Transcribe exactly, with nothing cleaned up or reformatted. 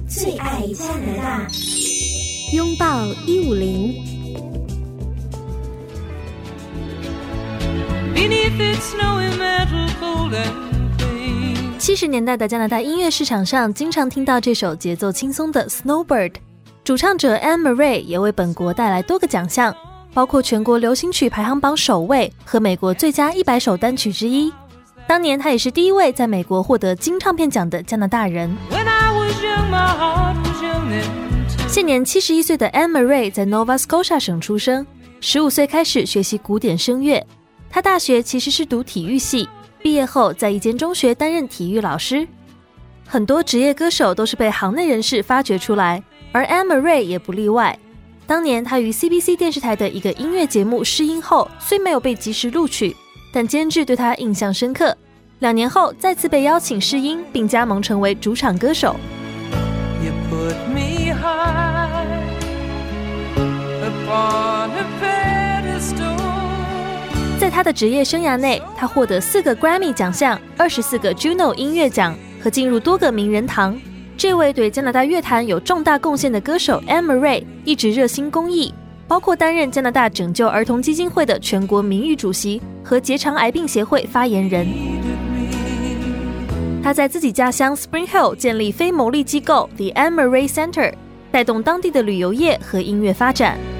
最爱加拿大， 拥抱一五零。七十年代的加拿大音乐市场上，经常听到这首节奏轻松的 Snowbird。主唱者 Anne Murray 也为本国带来多个奖项，包括全国流行曲排行榜首位和美国最佳一百首单曲之一。当年他也是第一位在美国获得金唱片奖的加拿大人。现年七十一岁的 Anne Murray 在 Nova Scotia 省出生，十五岁开始学习古典声乐。他大学其实是读体育系，毕业后在一间中学担任体育老师。很多职业歌手都是被行内人士发掘出来，而 Anne Murray 也不例外。当年他于 C B C 电视台的一个音乐节目试音后，虽没有被及时录取，但监制对他印象深刻。两年后再次被邀请试音，并加盟成为主场歌手。You put me high upon a pedestal。在他的职业生涯内，他获得四个 Grammy 奖项、二十四个 Juno 音乐奖和进入多个名人堂。这位对加拿大乐坛有重大贡献的歌手 Anne Murray 一直热心公益，包括担任加拿大拯救儿童基金会的全国名誉主席和结肠癌病协会发言人。他在自己家乡 Spring Hill 建立非牟利机构 The Anne Murray Center， 带动当地的旅游业和音乐发展。